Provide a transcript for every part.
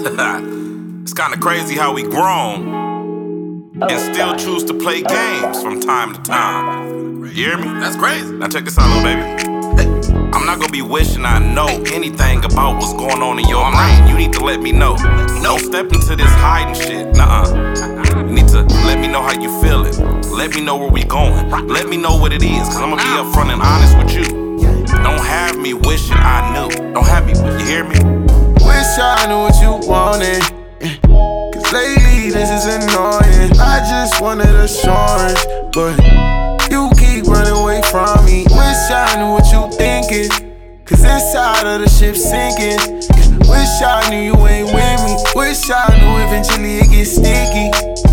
It's kinda crazy how we grown and still choose to play games from time to time. You hear me? That's crazy. Now check this out, little baby. I'm not gonna be wishing I know anything about what's going on in your brain. You need to let me know. Don't step into this hiding shit. Nuh-uh. You need to let me know how you feeling. Let me know where we going. Let me know what it is, cause I'm gonna be upfront and honest with you. Don't have me wishing I knew. Don't have me, you hear me? Wish I knew what you wanted. Cause lately this is annoying. I just wanted assurance, but you keep running away from me. Wish I knew what you thinking, cause inside of the ship sinking. Wish I knew you ain't with me. Wish I knew eventually it gets sticky.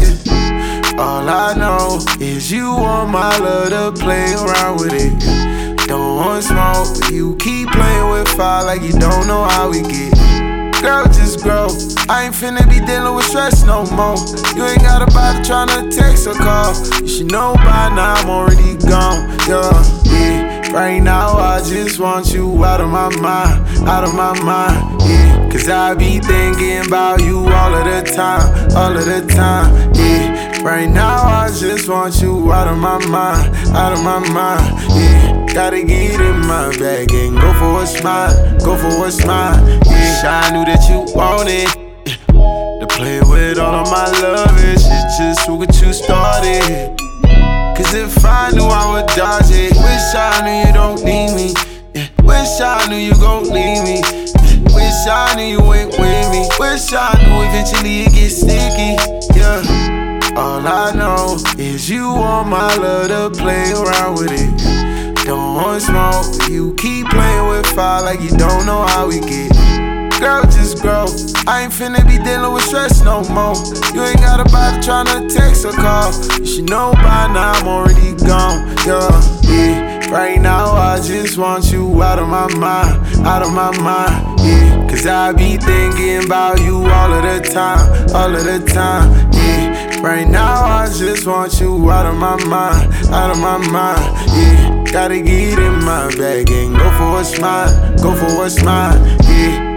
All I know is you want my love to play around with it. Don't want smoke, but you keep playing with fire like you don't know how we get. Girl, just grow. I ain't finna be dealing with stress no more. You ain't gotta bother tryna text or call. You should know by now I'm already gone. Yeah. Right now I just want you out of my mind, out of my mind. Yeah. Cause I be thinking about you all of the time, all of the time. Yeah. Right now I just want you out of my mind, out of my mind. Yeah. Gotta get in my bag and go for what's mine, go for what's mine. Yeah, I knew that you wanted to play with all of my love and shit just what you started. Cause if I knew I would dodge it. Wish I knew you don't need me. Yeah. Wish I knew you gon' leave me. Yeah. Wish I knew you ain't with me. Wish I knew eventually it gets sticky. Yeah. All I know is you want my love to play around with it. Don't want smoke, you keep playing with fire like you don't know how we get. Girl, just grow. I ain't finna be dealing with stress no more. You ain't gotta bother tryna text or call. You should know by now I'm already gone. Yeah. Right now I just want you out of my mind, out of my mind. Yeah. Cause I be thinking about you all of the time, all of the time. Yeah. Right now I just want you out of my mind, out of my mind. Yeah. Gotta get in my bag and go for what's mine, go for what's mine. Yeah.